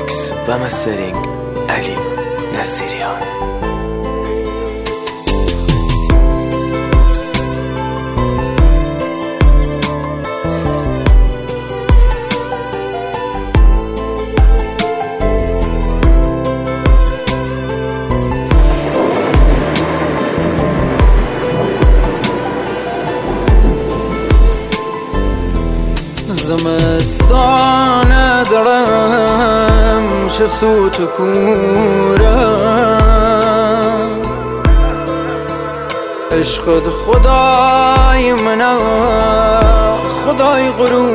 میکس و مسترینگ علی نصیریان. زمستان دارم چه سوت و کورم، عشقت خدای منم خدای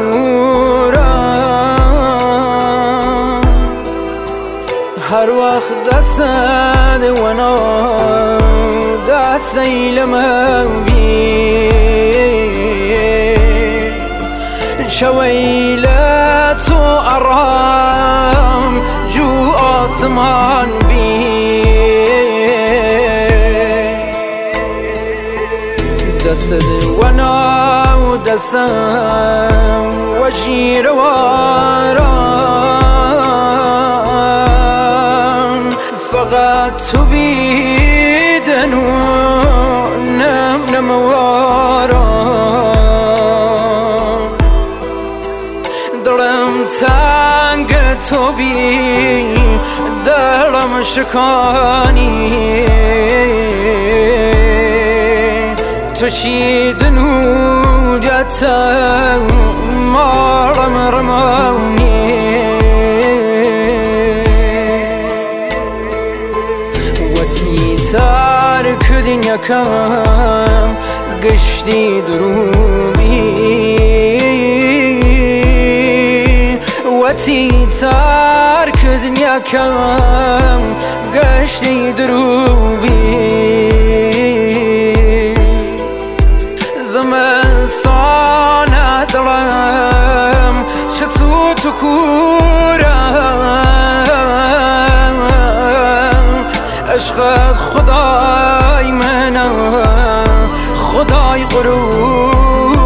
غرورم، هر وقت دست ونا دست ایلم بی شويلت وأرام جو آسمان بي دسد وانا ودسم وجير واران فقط تبيدن ونم واران دلم تنگ تو بی دلم شکانی تو چی دنودیتم مارم رمانی وتی ترک دنیا کم گشتی دروبی وتی ترک دنیا کم گشتی دروبی زمستان دلم چه سوت و کورم، عشقت خدای منم خدای غرورم.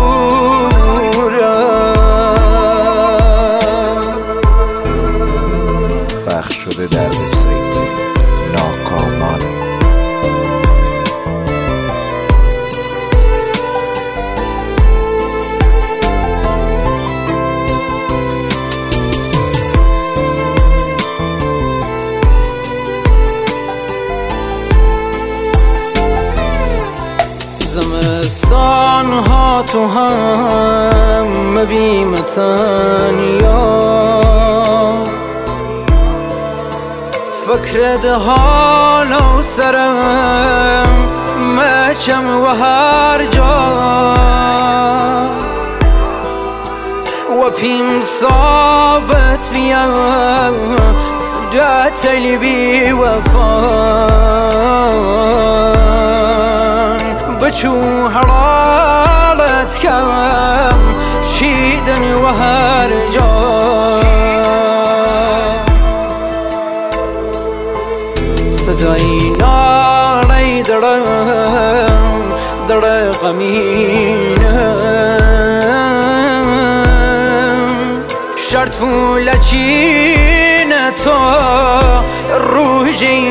پخش شده در وبسایت ناکامان. زمستان ها تو هم بیمتن یا فکر ده حال و سرم مچم و هر جا و پیم ثابت بیام دعتلی بی وفان بچو حرارت کم شیدن و هر جا صدای نالی درم در غمینم شرط پول چین تو روحی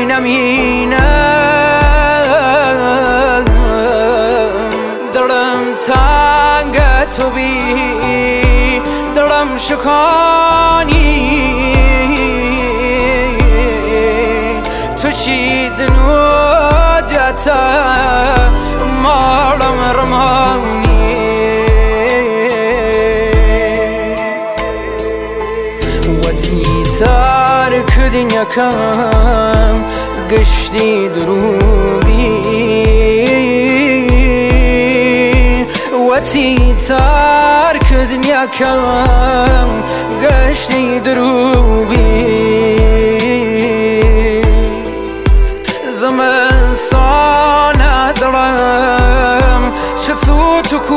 نمینم درم تنگ تو بی درم شکانی تو چی دنودیتم مارم رمانی وتی ترک دنیا کم گشتی دروبی وتی ترک دنیا کم گشتی دروبی زمستان دلم چه سوت و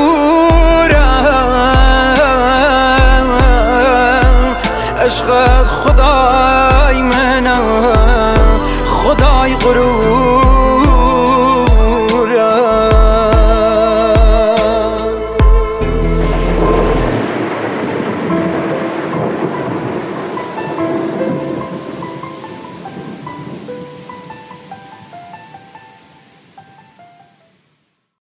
کورم، عشقت خدای منم خدای غرور.